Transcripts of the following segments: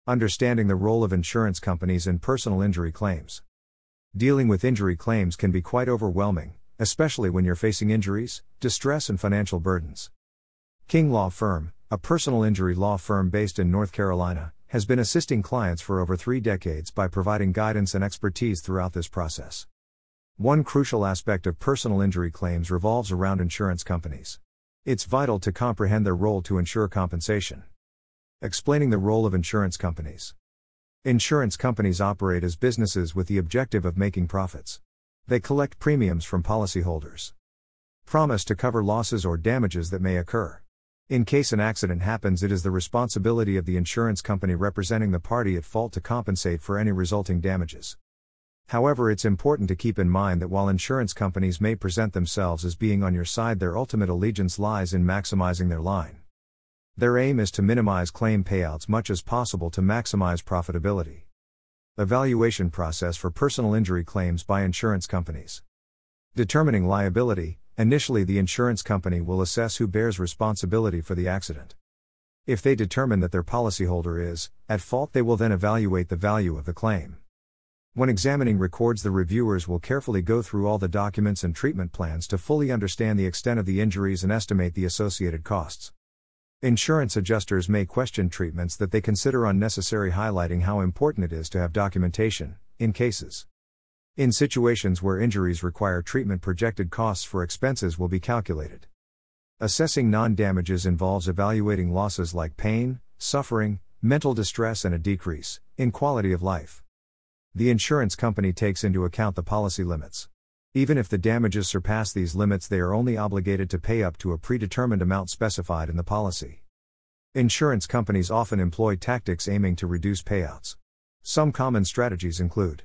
Understanding the role of insurance companies in personal injury claims. Dealing with injury claims can be quite overwhelming, especially when you're facing injuries, distress, and financial burdens. King Law Firm, a personal injury law firm based in North Carolina, has been assisting clients for over 3 decades by providing guidance and expertise throughout this process. One crucial aspect of personal injury claims revolves around insurance companies. It's vital to comprehend their role to ensure compensation. Explaining the role of insurance companies. Insurance companies operate as businesses with the objective of making profits. They collect premiums from policyholders. Promise to cover losses or damages that may occur. In case an accident happens, it is the responsibility of the insurance company representing the party at fault to compensate for any resulting damages. However, it's important to keep in mind that while insurance companies may present themselves as being on your side, their ultimate allegiance lies in maximizing their line. Their aim is to minimize claim payouts much as possible to maximize profitability. Evaluation process for personal injury claims by insurance companies. Determining liability. Initially, the insurance company will assess who bears responsibility for the accident. If they determine that their policyholder is at fault, they will then evaluate the value of the claim. When examining records, the reviewers will carefully go through all the documents and treatment plans to fully understand the extent of the injuries and estimate the associated costs. Insurance adjusters may question treatments that they consider unnecessary, highlighting how important it is to have documentation, in cases. In situations where injuries require treatment, projected costs for expenses will be calculated. Assessing non-damages involves evaluating losses like pain, suffering, mental distress, and a decrease in quality of life. The insurance company takes into account the policy limits. Even if the damages surpass these limits, they are only obligated to pay up to a predetermined amount specified in the policy. Insurance companies often employ tactics aiming to reduce payouts. Some common strategies include: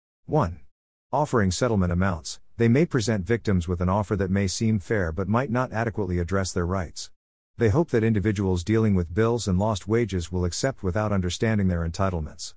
1. Offering settlement amounts. They may present victims with an offer that may seem fair but might not adequately address their rights. They hope that individuals dealing with bills and lost wages will accept without understanding their entitlements.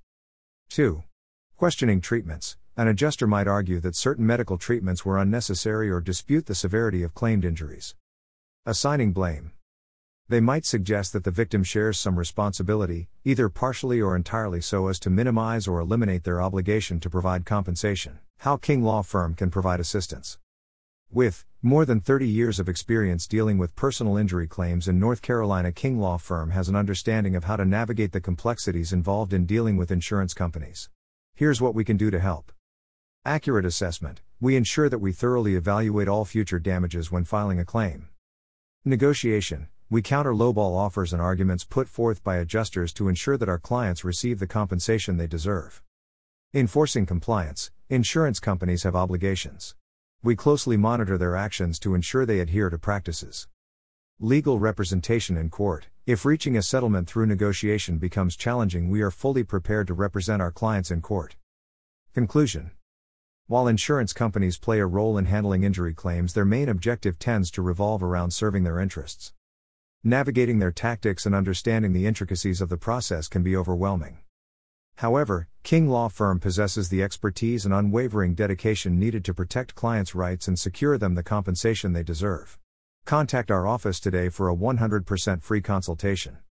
2. Questioning treatments. An adjuster might argue that certain medical treatments were unnecessary or dispute the severity of claimed injuries. Assigning blame. They might suggest that the victim shares some responsibility, either partially or entirely, so as to minimize or eliminate their obligation to provide compensation. How King Law Firm can provide assistance. With more than 30 years of experience dealing with personal injury claims in North Carolina, King Law Firm has an understanding of how to navigate the complexities involved in dealing with insurance companies. Here's what we can do to help. Accurate assessment. We ensure that we thoroughly evaluate all future damages when filing a claim. Negotiation. We counter lowball offers and arguments put forth by adjusters to ensure that our clients receive the compensation they deserve. Enforcing compliance. Insurance companies have obligations. We closely monitor their actions to ensure they adhere to practices. Legal representation in court. If reaching a settlement through negotiation becomes challenging, we are fully prepared to represent our clients in court. Conclusion. While insurance companies play a role in handling injury claims, their main objective tends to revolve around serving their interests. Navigating their tactics and understanding the intricacies of the process can be overwhelming. However, King Law Firm possesses the expertise and unwavering dedication needed to protect clients' rights and secure them the compensation they deserve. Contact our office today for a 100% free consultation.